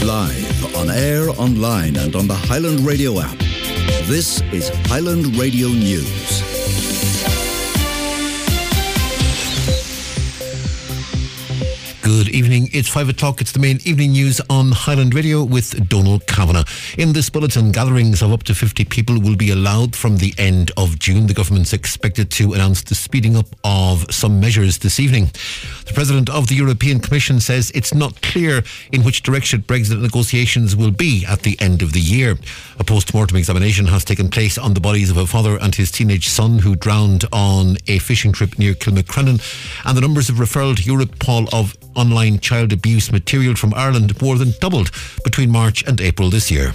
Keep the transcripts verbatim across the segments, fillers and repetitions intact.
Live, on air, online and on the Highland Radio app. This is Highland Radio News. Good evening. It's five o'clock. It's the main evening news on Highland Radio with Donal Kavanagh. In this bulletin, gatherings of up to fifty people will be allowed from the end of June. The government's expected to announce the speeding up of some measures this evening. The President of the European Commission says it's not clear in which direction Brexit negotiations will be at the end of the year. A post-mortem examination has taken place on the bodies of a father and his teenage son who drowned on a fishing trip near Kilmacrennan, and the numbers of referral to Europol of online child abuse material from Ireland more than doubled between March and April this year.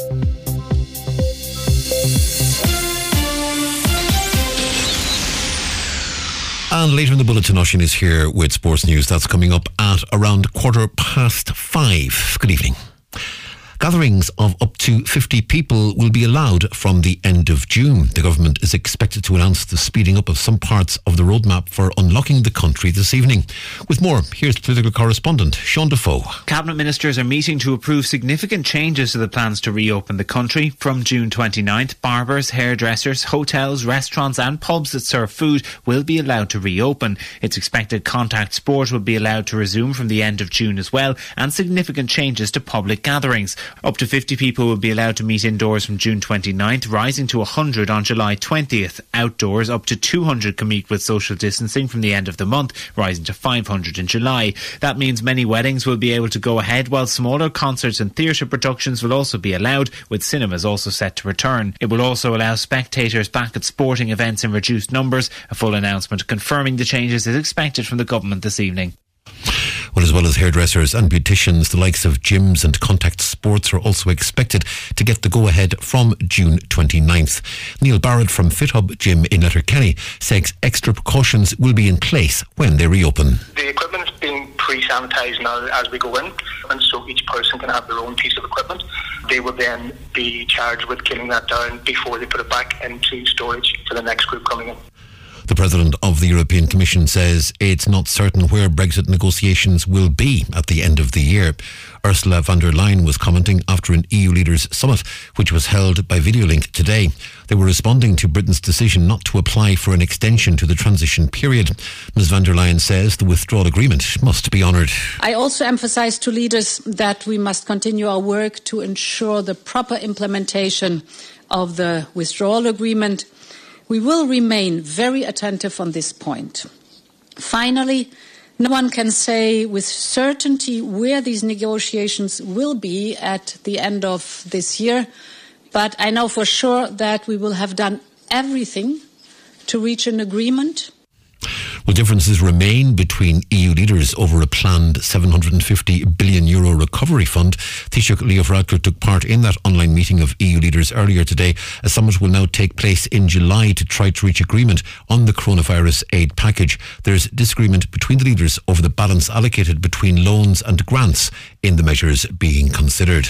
And later in the bulletin, Oisin is here with sports news. That's coming up at around quarter past five. Good evening. Gatherings of up to fifty people will be allowed from the end of June. The government is expected to announce the speeding up of some parts of the roadmap for unlocking the country this evening. With more, here's political correspondent Sean Defoe. Cabinet ministers are meeting to approve significant changes to the plans to reopen the country. From June twenty-ninth, barbers, hairdressers, hotels, restaurants and pubs that serve food will be allowed to reopen. It's expected contact sport will be allowed to resume from the end of June as well, and significant changes to public gatherings. Up to fifty people will be allowed to meet indoors from June twenty-ninth, rising to one hundred on July twentieth. Outdoors, up to two hundred can meet with social distancing from the end of the month, rising to five hundred in July. That means many weddings will be able to go ahead, while smaller concerts and theatre productions will also be allowed, with cinemas also set to return. It will also allow spectators back at sporting events in reduced numbers. A full announcement confirming the changes is expected from the government this evening. Well, as well as hairdressers and beauticians, the likes of gyms and contact sports are also expected to get the go-ahead from June twenty-ninth. Neil Barrett from FitHub Gym in Letterkenny says extra precautions will be in place when they reopen. The equipment is being pre-sanitised now as we go in, and so each person can have their own piece of equipment. They will then be charged with killing that down before they put it back into storage for the next group coming in. The President of the European Commission says it's not certain where Brexit negotiations will be at the end of the year. Ursula von der Leyen was commenting after an E U leaders' summit, which was held by video link today. They were responding to Britain's decision not to apply for an extension to the transition period. Ms von der Leyen says the withdrawal agreement must be honoured. I also emphasise to leaders that we must continue our work to ensure the proper implementation of the withdrawal agreement. We will remain very attentive on this point. Finally, no one can say with certainty where these negotiations will be at the end of this year, but I know for sure that we will have done everything to reach an agreement. Well, differences remain between E U leaders over a planned seven hundred fifty billion euro recovery fund. Taoiseach Leo Varadkar took part in that online meeting of E U leaders earlier today. A summit will now take place in July to try to reach agreement on the coronavirus aid package. There's disagreement between the leaders over the balance allocated between loans and grants in the measures being considered.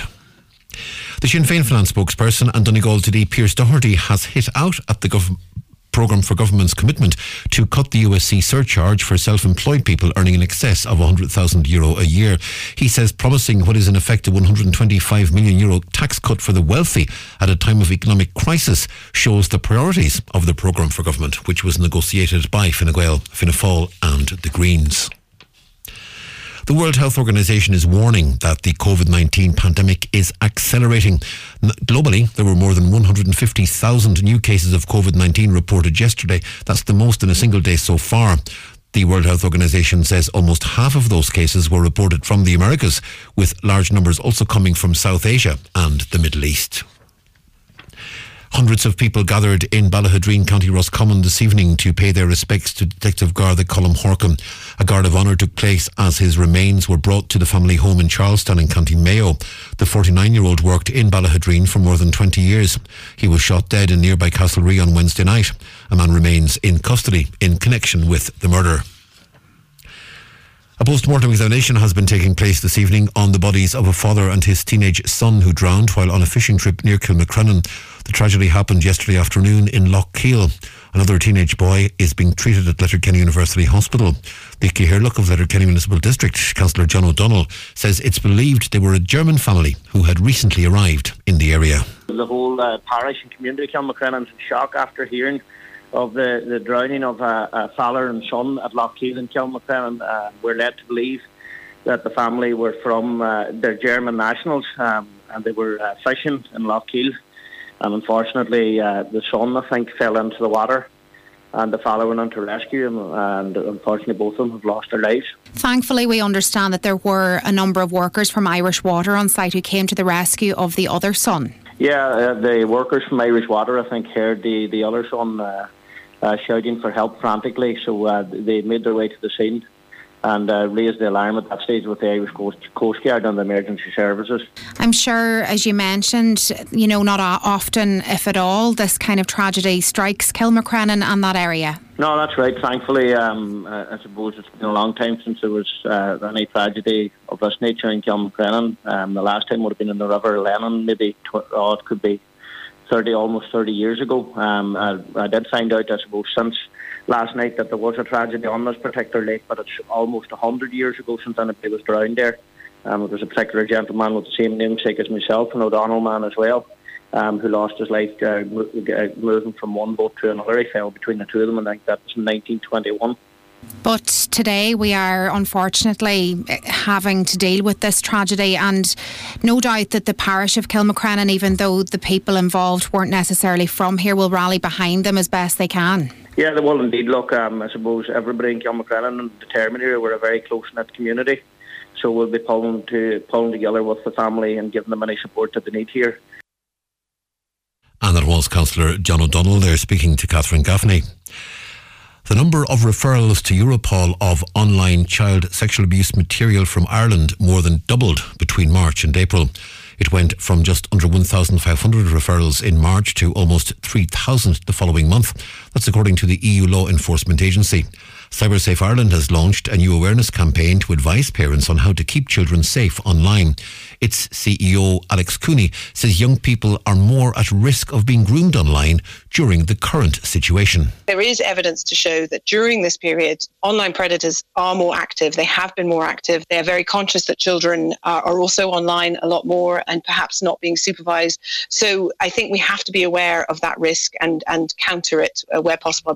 The Sinn Féin finance spokesperson and Donegal today, Pearse Doherty, has hit out at the government programme for government's commitment to cut the U S C surcharge for self-employed people earning in excess of one hundred thousand euro a year. He says promising what is in effect a one hundred twenty-five million euro tax cut for the wealthy at a time of economic crisis shows the priorities of the programme for government, which was negotiated by Fine Gael, Fianna Fáil and the Greens. The World Health Organization is warning that the COVID nineteen pandemic is accelerating. Globally, there were more than one hundred fifty thousand new cases of COVID nineteen reported yesterday. That's the most in a single day so far. The World Health Organization says almost half of those cases were reported from the Americas, with large numbers also coming from South Asia and the Middle East. Hundreds of people gathered in Ballahadreen, County Roscommon this evening to pay their respects to Detective Garda Colm Horkin. A guard of honour took place as his remains were brought to the family home in Charlestown in County Mayo. The forty-nine-year-old worked in Ballahadreen for more than twenty years. He was shot dead in nearby Castlerea on Wednesday night. A man remains in custody in connection with the murder. A post-mortem examination has been taking place this evening on the bodies of a father and his teenage son who drowned while on a fishing trip near Kilmacrennan. The tragedy happened yesterday afternoon in Lougheal. Another teenage boy is being treated at Letterkenny University Hospital. The Cathaoirleach of Letterkenny Municipal District, Councillor John O'Donnell, says it's believed they were a German family who had recently arrived in the area. The whole uh, parish and community of Kilmacrennan is in shock after hearing of the, the drowning of a, a father and son at Lougheal in Kilmacrennan. Uh, we're led to believe that the family were from, uh, they're German nationals, um, and they were uh, fishing in Lougheal. And unfortunately, uh, the son, I think, fell into the water, and the father went on to rescue him, and unfortunately both of them have lost their lives. Thankfully, we understand that there were a number of workers from Irish Water on site who came to the rescue of the other son. Yeah, uh, the workers from Irish Water, I think, heard the, the other son uh, uh, shouting for help frantically, so uh, they made their way to the scene and uh, raised the alarm at that stage with the Irish Coast, Coast Guard and the emergency services. I'm sure, as you mentioned, you know, not often, if at all, this kind of tragedy strikes Kilmacrennan and that area. No, that's right. Thankfully, um, uh, I suppose it's been a long time since there was uh, any tragedy of this nature in Kilmacrennan. Um, the last time would have been in the River Lennon, maybe tw- oh, it could be thirty, almost thirty years ago. Um, I, I did find out, I suppose, since last night that there was a tragedy on this particular lake, but it's almost one hundred years ago since anybody was drowned there. Um, there was a particular gentleman with the same namesake as myself, an O'Donnell man as well, um, who lost his life uh, moving from one boat to another. He fell between the two of them, and I think that was in nineteen twenty-one. But today we are unfortunately having to deal with this tragedy, and no doubt that the parish of Kilmacrennan, even though the people involved weren't necessarily from here, will rally behind them as best they can. Yeah, they will indeed. Look, um, I suppose everybody in Kilmacrennan and the Termini area, we're a very close-knit community, so we'll be pulling, to, pulling together with the family and giving them any support that they need here. And that was Councillor John O'Donnell there speaking to Catherine Gaffney. The number of referrals to Europol of online child sexual abuse material from Ireland more than doubled between March and April. It went from just under one thousand five hundred referrals in March to almost three thousand the following month. That's according to the E U Law Enforcement Agency. CyberSafe Ireland has launched a new awareness campaign to advise parents on how to keep children safe online. Its C E O, Alex Cooney, says young people are more at risk of being groomed online during the current situation. There is evidence to show that during this period, online predators are more active. They have been more active. They are very conscious that children are, are also online a lot more and perhaps not being supervised. So I think we have to be aware of that risk and, and counter it uh, where possible.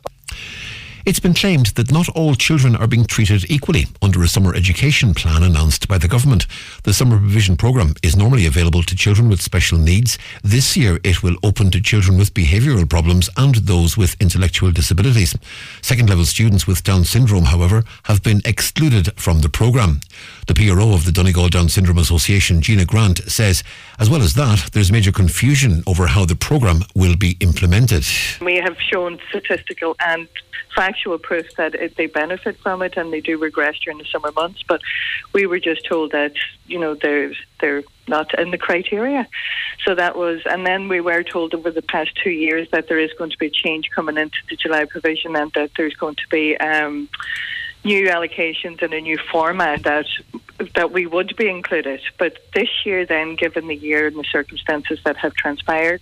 It's been claimed that not all children are being treated equally under a summer education plan announced by the government. The summer provision programme is normally available to children with special needs. This year it will open to children with behavioural problems and those with intellectual disabilities. Second level students with Down syndrome, however, have been excluded from the programme. The P R O of the Donegal Down Syndrome Association, Gina Grant, says as well as that, there's major confusion over how the programme will be implemented. We have shown statistical and factual proof that it, they benefit from it and they do regress during the summer months, but we were just told that, you know, they're, they're not in the criteria. So that was, and then we were told over the past two years that there is going to be a change coming into the July provision and that there's going to be um, new allocations and a new format that that we would be included. But this year then, given the year and the circumstances that have transpired,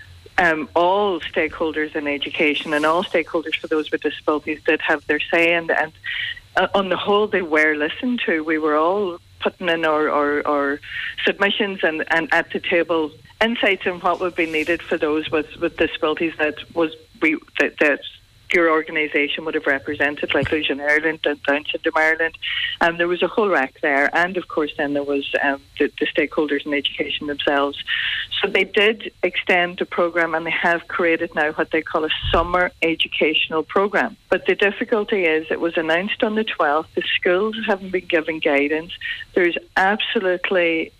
Um, all stakeholders in education and all stakeholders for those with disabilities did have their say, and, and uh, on the whole they were listened to. We were all putting in our, our, our submissions and, and at the table insights on what would be needed for those with, with disabilities that was we that, that your organisation would have represented, like Inclusion Ireland and Down Syndrome Ireland. Um, there was a whole rack there, and of course then there was um, the, the stakeholders in education themselves. So they did extend the programme, and they have created now what they call a summer educational programme. But the difficulty is it was announced on the twelfth, the schools haven't been given guidance. There's absolutely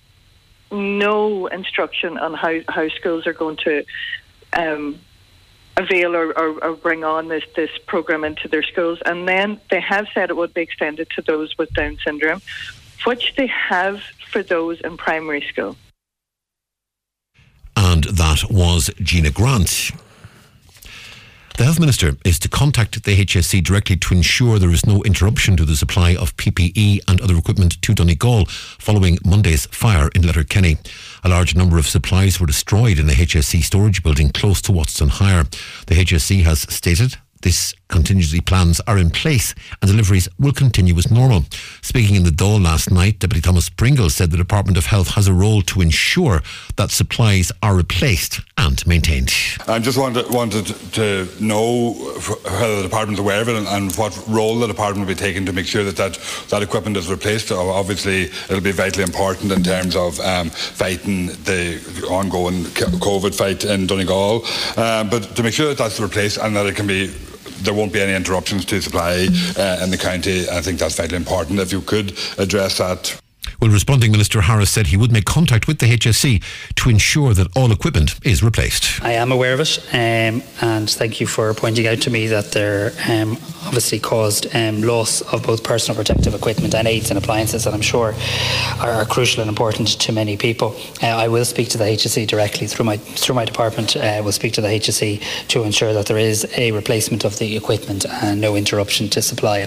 no instruction on how, how schools are going to um, avail or, or, or bring on this, this programme into their schools. And then they have said it would be extended to those with Down syndrome, which they have for those in primary school. And that was Gina Grant. The Health Minister is to contact the H S C directly to ensure there is no interruption to the supply of P P E and other equipment to Donegal following Monday's fire in Letterkenny. A large number of supplies were destroyed in the H S C storage building close to Watson Hire. The H S C has stated this contingency plans are in place and deliveries will continue as normal. Speaking in the Dáil last night, Deputy Thomas Pringle said the Department of Health has a role to ensure that supplies are replaced and maintained. I just wanted, wanted to know whether the Department is aware of it and, and what role the Department will be taking to make sure that that, that equipment is replaced. Obviously, it'll be vitally important in terms of um, fighting the ongoing COVID fight in Donegal, uh, but to make sure that that's replaced and that it can be there won't be any interruptions to supply uh, in the county. I think that's vitally important. If you could address that. Well, responding, Minister Harris said he would make contact with the H S C to ensure that all equipment is replaced. I am aware of it, um, and thank you for pointing out to me that there um, obviously caused um, loss of both personal protective equipment and aids and appliances that I'm sure are, are crucial and important to many people. Uh, I will speak to the H S C directly through my through my department. Uh, will speak to the H S C to ensure that there is a replacement of the equipment and no interruption to supply.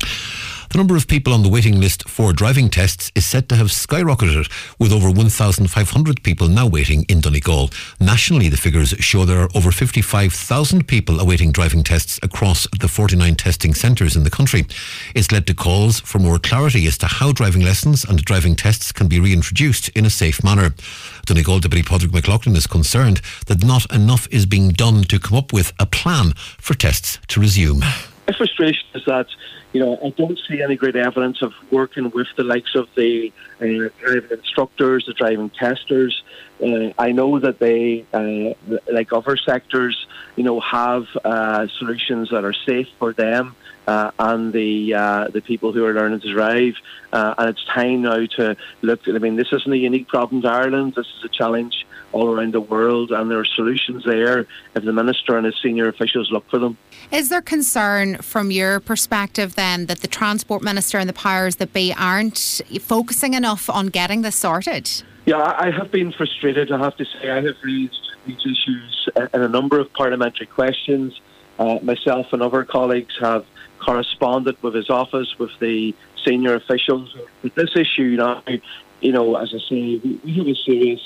The number of people on the waiting list for driving tests is said to have skyrocketed, with over one thousand five hundred people now waiting in Donegal. Nationally, the figures show there are over fifty-five thousand people awaiting driving tests across the forty-nine testing centres in the country. It's led to calls for more clarity as to how driving lessons and driving tests can be reintroduced in a safe manner. Donegal Deputy Padraig McLaughlin is concerned that not enough is being done to come up with a plan for tests to resume. My frustration is that, you know, I don't see any great evidence of working with the likes of the uh, driving instructors, the driving testers. Uh, I know that they, uh, like other sectors, you know, have uh, solutions that are safe for them uh, and the uh, the people who are learning to drive. Uh, and it's time now to look at, I mean, this isn't a unique problem to Ireland. This is a challenge all around the world, and there are solutions there if the Minister and his senior officials look for them. Is there concern from your perspective then that the Transport Minister and the powers that be aren't focusing enough on getting this sorted? Yeah, I have been frustrated, I have to say. I have raised these issues in a number of parliamentary questions. Uh, myself and other colleagues have corresponded with his office, with the senior officials. With this issue now, you know, as I say, we have a serious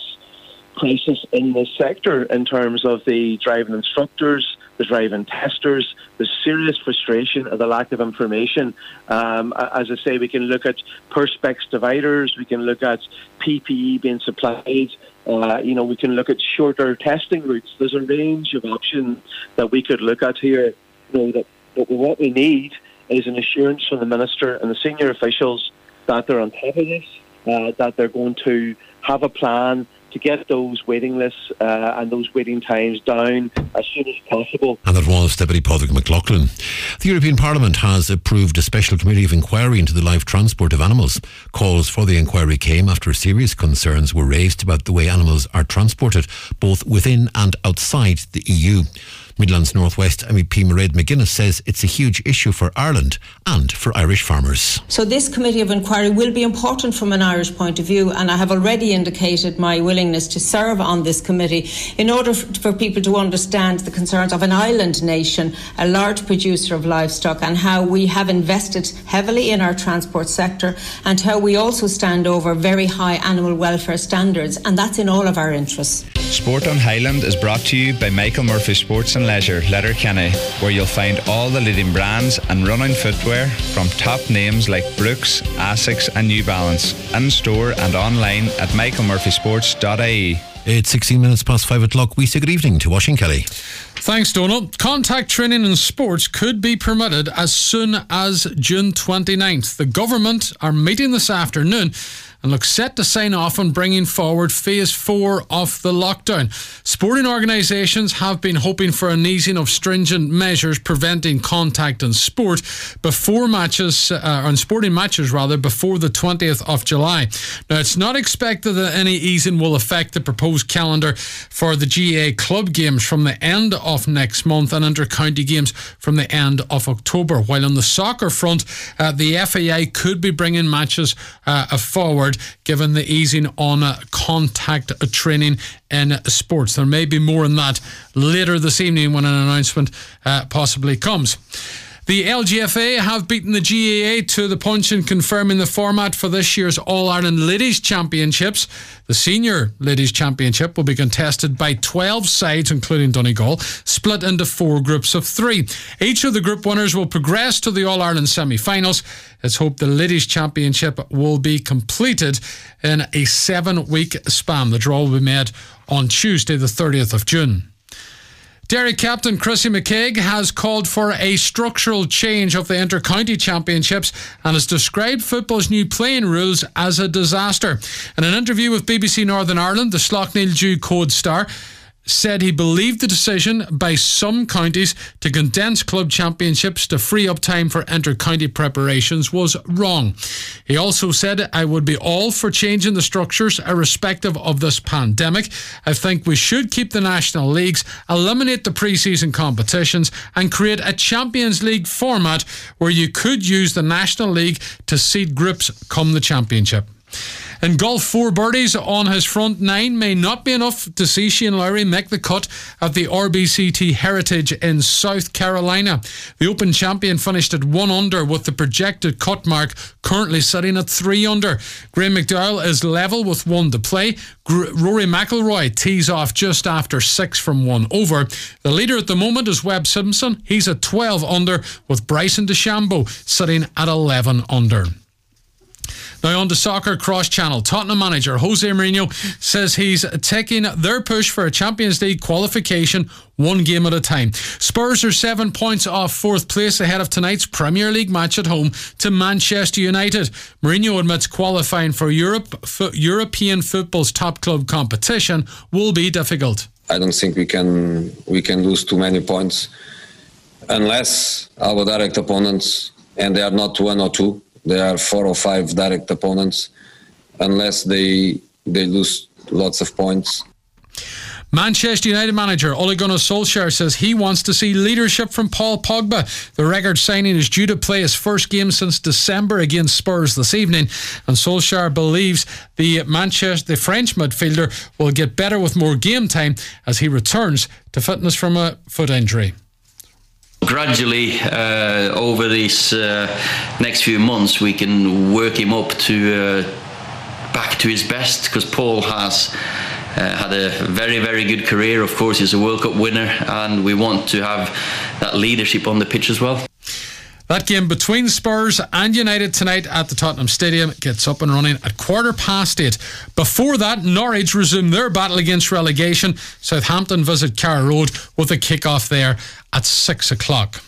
crisis in this sector in terms of the driving instructors, the driving testers. There's serious frustration at the lack of information. Um, as I say, we can look at Perspex dividers, we can look at P P E being supplied, uh, you know, we can look at shorter testing routes. There's a range of options that we could look at here. You know, that, that what we need is an assurance from the Minister and the senior officials that they're on top of this, uh, that they're going to have a plan to get those waiting lists uh, and those waiting times down as soon as possible. And that was Deputy Padraig McLaughlin. The European Parliament has approved a special committee of inquiry into the live transport of animals. Calls for the inquiry came after serious concerns were raised about the way animals are transported, both within and outside the E U. Midlands North West M E P Mairead McGuinness says it's a huge issue for Ireland and for Irish farmers. So this committee of inquiry will be important from an Irish point of view, and I have already indicated my willingness to serve on this committee in order for people to understand the concerns of an island nation, a large producer of livestock, and how we have invested heavily in our transport sector and how we also stand over very high animal welfare standards, and that's in all of our interests. Sport on Highland is brought to you by Michael Murphy Sports and Leisure, Letterkenny, where you'll find all the leading brands and running footwear from top names like Brooks, Asics and New Balance, in store and online at michael murphy sports dot I E. It's sixteen minutes past five o'clock. We say good evening to Washington Kelly. Thanks, Donald. Contact training in sports could be permitted as soon as June twenty-ninth. The government are meeting this afternoon and look set to sign off on bringing forward phase four of the lockdown. Sporting organisations have been hoping for an easing of stringent measures preventing contact in sport before matches, uh, on sporting matches rather, before the twentieth of July. Now, it's not expected that any easing will affect the proposed calendar for the G A A club games from the end of next month and inter-county games from the end of October. While on the soccer front, uh, the F A I could be bringing matches uh, forward forward given the easing on uh, contact training in sports. There may be more on that later this evening when an announcement uh, possibly comes. The L G F A have beaten the G A A to the punch in confirming the format for this year's All-Ireland Ladies Championships. The Senior Ladies Championship will be contested by twelve sides, including Donegal, split into four groups of three. Each of the group winners will progress to the All-Ireland semi-finals. It's hoped the Ladies Championship will be completed in a seven-week span. The draw will be made on Tuesday, the thirtieth of June. Derry captain Chrissy McKaig has called for a structural change of the Inter-County Championships and has described football's new playing rules as a disaster. In an interview with B B C Northern Ireland, the Slaughtneil Dew Code star said he believed the decision by some counties to condense club championships to free up time for inter-county preparations was wrong. He also said, I would be all for changing the structures irrespective of this pandemic. I think we should keep the national leagues, eliminate the pre-season competitions and create a Champions League format where you could use the National League to seed groups come the championship. In golf, four birdies on his front nine may not be enough to see Shane Lowry make the cut at the R B C T Heritage in South Carolina. The Open champion finished at one under with the projected cut mark currently sitting at three under. Graeme McDowell is level with one to play. Gr- Rory McIlroy tees off just after six from one over. The leader at the moment is Webb Simpson. He's at twelve under with Bryson DeChambeau sitting at eleven under. Now on to soccer cross-channel. Tottenham manager Jose Mourinho says he's taking their push for a Champions League qualification one game at a time. Spurs are seven points off fourth place ahead of tonight's Premier League match at home to Manchester United. Mourinho admits qualifying for Europe, f- European football's top club competition will be difficult. I don't think we can we can lose too many points unless our direct opponents, and they are not one or two, there are four or five direct opponents, unless they they lose lots of points. Manchester United manager Ole Gunnar Solskjaer says he wants to see leadership from Paul Pogba. The record signing is due to play his first game since December against Spurs this evening, and Solskjaer believes the Manchester, the French midfielder will get better with more game time as he returns to fitness from a foot injury. Gradually, uh, over these uh, next few months, we can work him up to uh, back to his best, because Paul has uh, had a very, very good career. Of course, he's a World Cup winner, and we want to have that leadership on the pitch as well. That game between Spurs and United tonight at the Tottenham Stadium gets up and running at quarter past eight. Before that, Norwich resume their battle against relegation. Southampton visit Carrow Road with a kick-off there at six o'clock.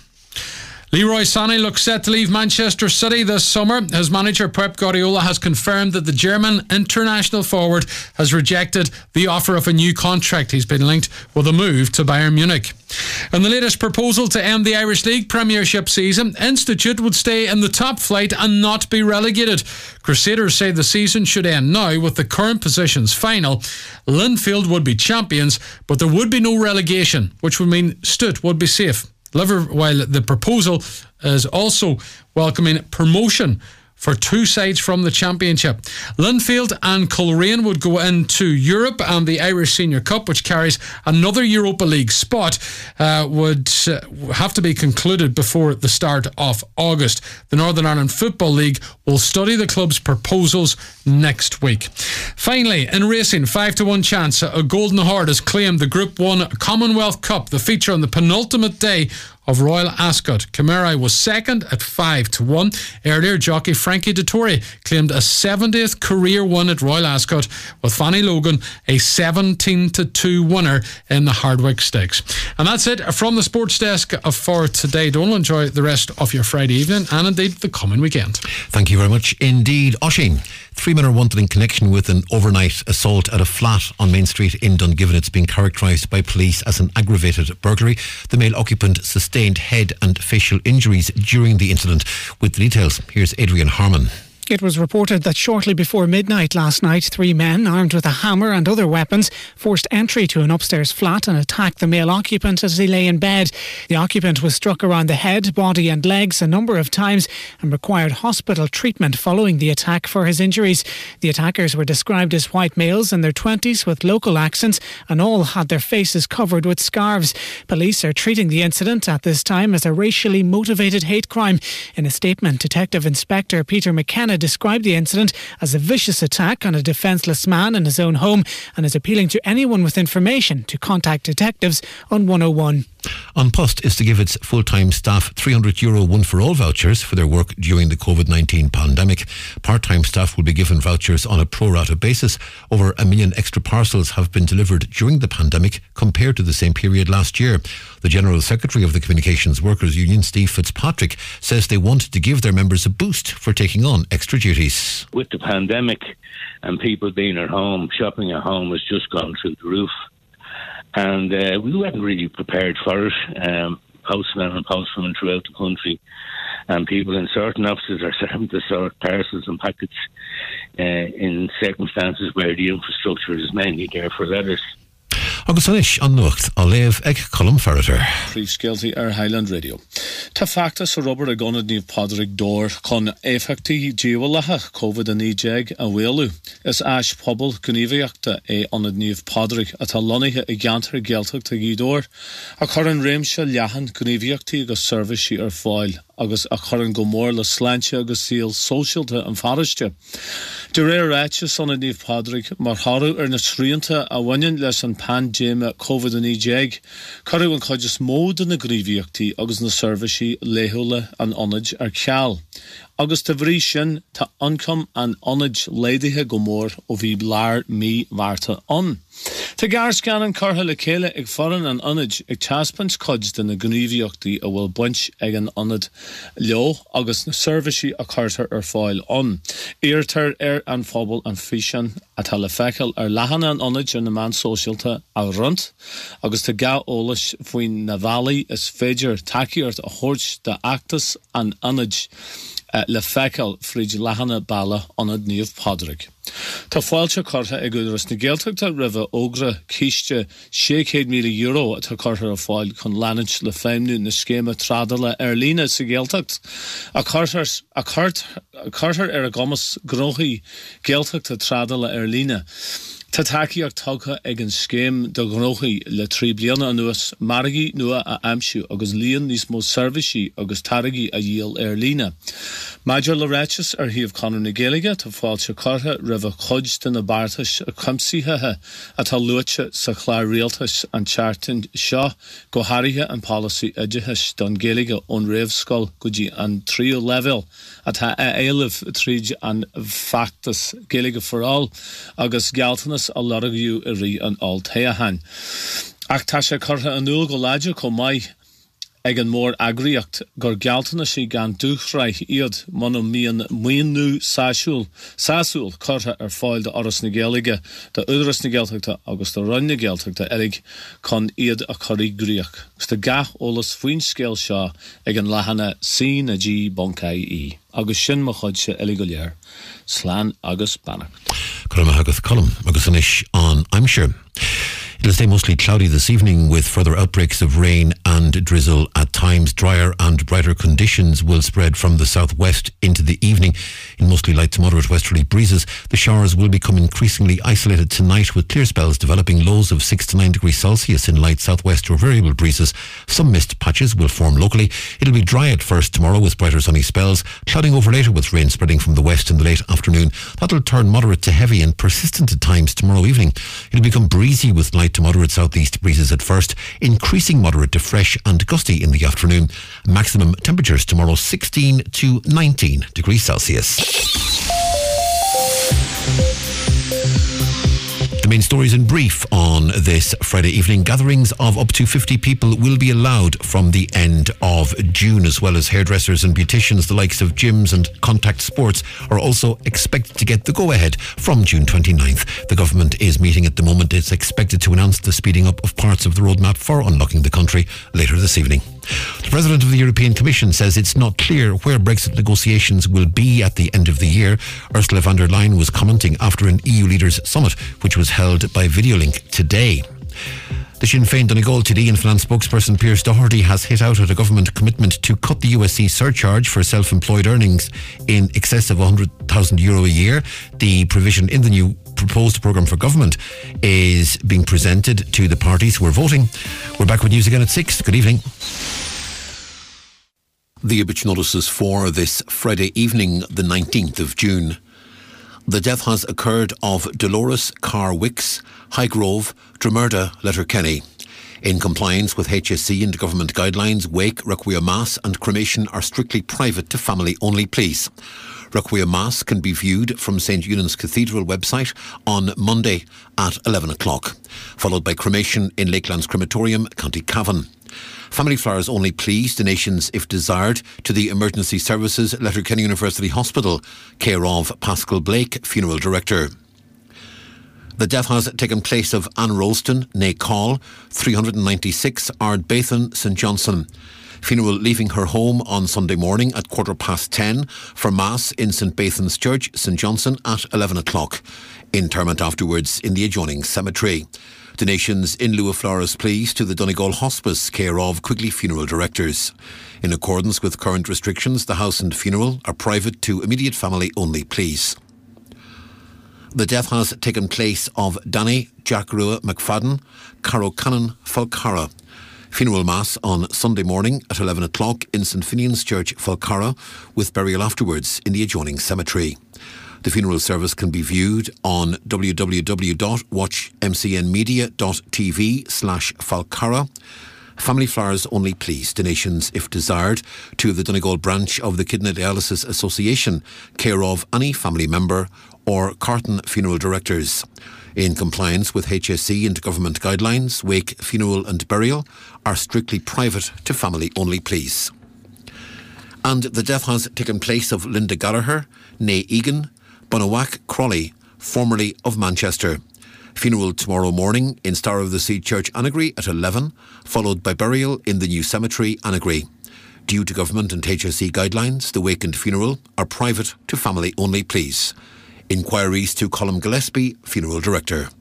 Leroy Sané looks set to leave Manchester City this summer. His manager Pep Guardiola has confirmed that the German international forward has rejected the offer of a new contract. He's been linked with a move to Bayern Munich. In the latest proposal to end the Irish League Premiership season, Institute would stay in the top flight and not be relegated. Crusaders say the season should end now with the current positions final. Linfield would be champions, but there would be no relegation, which would mean Stut would be safe. Liverpool, while the proposal is also welcoming promotion for two sides from the Championship. Linfield and Coleraine would go into Europe, and the Irish Senior Cup, which carries another Europa League spot, uh, would uh, have to be concluded before the start of August. The Northern Ireland Football League will study the club's proposals next week. Finally, in racing, five to one chance a Golden Horde has claimed the Group one Commonwealth Cup, the feature on the penultimate day of Royal Ascot. Camara was second at five to one. Earlier, jockey Frankie Dettori claimed a seventieth career win at Royal Ascot, with Fanny Logan a seventeen to two winner in the Hardwick Stakes. And that's it from the sports desk for today. Don't enjoy the rest of your Friday evening and indeed the coming weekend. Thank you very much indeed. Oisin, three men are wanted in connection with an overnight assault at a flat on Main Street in Dungiven. It's been characterised by police as an aggravated burglary. The male occupant sustained head and facial injuries during the incident. With the details, here's Adrian Harmon. It was reported that shortly before midnight last night, three men armed with a hammer and other weapons forced entry to an upstairs flat and attacked the male occupant as he lay in bed. The occupant was struck around the head, body and legs a number of times and required hospital treatment following the attack for his injuries. The attackers were described as white males in their twenties with local accents and all had their faces covered with scarves. Police are treating the incident at this time as a racially motivated hate crime. In a statement, Detective Inspector Peter McKenna described the incident as a vicious attack on a defenceless man in his own home and is appealing to anyone with information to contact detectives on one oh one. An Post is to give its full-time staff three hundred euro one-for-all vouchers for their work during the COVID nineteen pandemic. Part-time staff will be given vouchers on a pro-rata basis. Over a million extra parcels have been delivered during the pandemic compared to the same period last year. The General Secretary of the Communications Workers Union, Steve Fitzpatrick, says they wanted to give their members a boost for taking on extra duties. With the pandemic and people being at home, shopping at home has just gone through the roof. And uh, we weren't really prepared for it. Um, postmen and postwomen throughout the country, and people in certain offices are having to sort parcels and packets uh, in circumstances where the infrastructure is mainly there for letters. Agus anis an nuacht a léamh ag Colm Ferreter. Príomhscéaltaí ar Highland Radio. Tá factas a Robert a gonad níomh Padraig Dór chun éifeachtaí díobhalatha COVID a nídeag a bhfuilú. Is ais pobl gníomhaíochta é anad níomh Padraig a tá lonnaithe i gceantar gealteachta í Dór a chur an réimse leathan gníomhaíochtaí agus serviceí ar fáil agus a chur an go mór le sláinte agus síl sóisialta an fariste. De réir ráite sanna níomh Padraig mar tharú ar na sríanta a bhain leis an pandéime COVID a nídeag, chuirú an chuideas mód na gníomhaíochtaí agus na serviceí léthúla an ionid ar ceall. Agus tá bhrí sin tá ancam an ionid léadaithe go mór ó bhí bláir mí bharrta an. Tá gar scanan cartha le chéile ag foran an ionid ag teaspant cuid de na gníomhaíochtaí a bhfuil buint ag an ionid leo agus na serviceí a cartar ar fáil an. Iartar ar an phobal an fisean a tá le feiceáil ar leathanna an ionid ar na man sóisialta a runt agus tá gá ólas faoin na bhallaí is féidir takeíart a thuirt de actas an ionid Uh, le feiceáil fríd leathanna balla anad níomh Padraig. Tá fáilte cartha ag údarras na gealteachta ribh ógra císte six hundred million euro a tá cartha a fáil chun leanint le féimnú na scéime tradala ar lína sa gealteacht. A cartar a cart a cartar ar a gomas gróthaí gealteachta tradala ar lína. Tá takeíocht tugtha ag an scéim do ghnóthaí le trí bliana anuas margaí nua a amsú agus líon níos mó serviceí agus targaí a dhéal ar lína. Maidir le ráiteas ar thaobh Conor na Gaeilge tá fáilte cartha ribh a chuid de na bartas a cumsaíthe a tá luaite sa chláir rialtas an chartain seo go háirithe an policy idirthis don Gaeilge ón réamhscoil go dtí an tríú level a tá a éileh tríd an factas Gaeilge for all agus gealtanas a laragiú a rí an altaithe. Ach tá sé cartha an nua go láidir có mai ag an mór agriacht gur gealtanas sí gan dúchraith iad man míon muonú sásúil sásúil cartha ar fáil de oras na Gaeilge de údarras na gealteachta agus de run na gealteachta erig chun iad a chorí gríoch. Gus de gath ólas faoin scéal seo ag an leathanna sí na G boncaí í. Agus sin mo chuid se eile go léir. Slán agus bannacht. Colm agus Colm agus anis on I'm sure. It'll stay mostly cloudy this evening with further outbreaks of rain and drizzle at times. Drier and brighter conditions will spread from the southwest into the evening in mostly light to moderate westerly breezes. The showers will become increasingly isolated tonight with clear spells developing lows of six to nine degrees Celsius in light southwest or variable breezes. Some mist patches will form locally. It'll be dry at first tomorrow with brighter sunny spells, clouding over later with rain spreading from the west in the late afternoon. That'll turn moderate to heavy and persistent at times tomorrow evening. It'll become breezy with light to moderate southeast breezes at first, increasing moderate to fresh and gusty in the afternoon. Maximum temperatures tomorrow sixteen to nineteen degrees Celsius. The main stories in brief on this Friday evening. Gatherings of up to fifty people will be allowed from the end of June, as well as hairdressers and beauticians. The likes of gyms and contact sports are also expected to get the go-ahead from June twenty-ninth. The government is meeting at the moment. It's expected to announce the speeding up of parts of the roadmap for unlocking the country later this evening. The President of the European Commission says it's not clear where Brexit negotiations will be at the end of the year. Ursula von der Leyen was commenting after an E U leaders summit, which was held by video link today. The Sinn Féin Donegal T D and Finance spokesperson Pearse Doherty has hit out at a government commitment to cut the U S C surcharge for self-employed earnings in excess of one hundred thousand euro a year. The provision in the new proposed programme for government is being presented to the parties who are voting. We're back with news again at six. Good evening. The obituary notices for this Friday evening, the nineteenth of June. The death has occurred of Dolores Carr Wicks, Highgrove, Dromerda, Letterkenny. In compliance with H S C and government guidelines, wake, requiem mass and cremation are strictly private to family only, please. Requiem mass can be viewed from St Eunan's Cathedral website on Monday at eleven o'clock, followed by cremation in Lakelands Crematorium, County Cavan. Family flowers only, please. Donations, if desired, to the Emergency Services, Letterkenny University Hospital, care of Pascal Blake, Funeral Director. The death has taken place of Anne Rolston, née Call, three ninety-six Ardbathan, St Johnson. Funeral leaving her home on Sunday morning at quarter past ten for Mass in St Bathan's Church, St Johnson at eleven o'clock. Interment afterwards in the adjoining cemetery. Donations in lieu of flowers, please, to the Donegal Hospice, care of Quigley Funeral Directors. In accordance with current restrictions, the house and funeral are private to immediate family only, please. The death has taken place of Danny Jack Rua McFadden, Caro Cannon, Falcara. Funeral Mass on Sunday morning at eleven o'clock in St Finian's Church, Falcara, with burial afterwards in the adjoining cemetery. The funeral service can be viewed on w w w dot watch m c n media dot t v slash Falcara. Family flowers only, please. Donations, if desired, to the Donegal branch of the Kidney Dialysis Association, care of any family member or Carton Funeral Directors. In compliance with H S C and government guidelines, wake, funeral and burial are strictly private to family only, please. And the death has taken place of Linda Gallagher, née Egan, Bunawak Crawley, formerly of Manchester. Funeral tomorrow morning in Star of the Sea Church, Annagry at eleven, followed by burial in the new cemetery, Annagry. Due to government and H S C guidelines, the wake and funeral are private to family only, please. Inquiries to Colm Gillespie, Funeral Director.